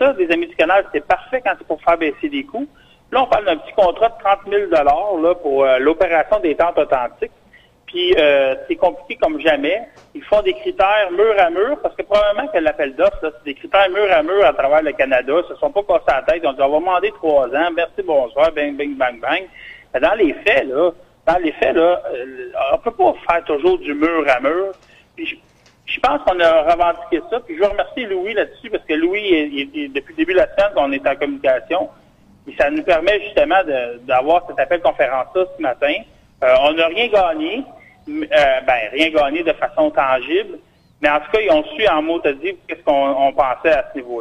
là, des amis du canal, c'est parfait quand c'est pour faire baisser les coûts. Là, on parle d'un petit contrat de 30 000 là, pour l'opération des tentes authentiques. Puis, c'est compliqué comme jamais. Ils font des critères mur à mur, parce que probablement que l'appel d'offres, c'est des critères mur à mur à travers le Canada. Ils se sont pas cassés la tête. Ils ont dit, on va demander 3 ans. Merci, bonsoir, bang, bang, bang, bang. Mais dans les faits, on peut pas faire toujours du mur à mur. Puis, je pense qu'on a revendiqué ça. Puis, je veux remercier Louis là-dessus, parce que Louis, depuis le début de la semaine, on est en communication. Et ça nous permet justement d'avoir cet appel conférence-là ce matin. On n'a rien gagné. Rien gagné de façon tangible. Mais en tout cas, ils ont su en mot te dire qu'est-ce qu'on pensait à ce niveau-là.